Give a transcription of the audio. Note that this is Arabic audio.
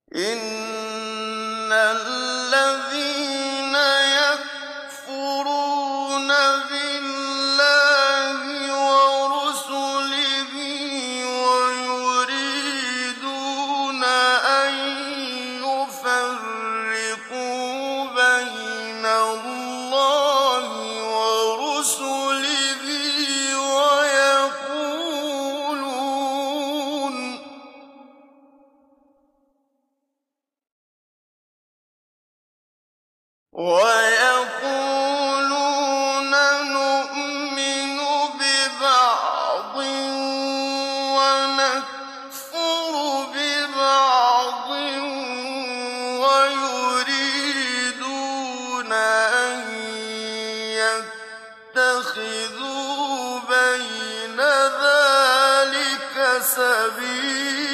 إِنَّ الَّذِينَ يَكْفُرُونَ بِاللَّهِ وَرُسُلِهِ وَيُرِيدُونَ أَن يُفَرِّقُوا بَيْنَ اللَّهِ وَرُسُلِهِ وَيَقُولُونَ نُؤْمِنُ بِبَعْضٍ وَنَكْفُرُ بِبَعْضٍ وَيُرِيدُونَ أَن يَتَّخِذُوا بَيْنَ ذَٰلِكَ سَبِيلًا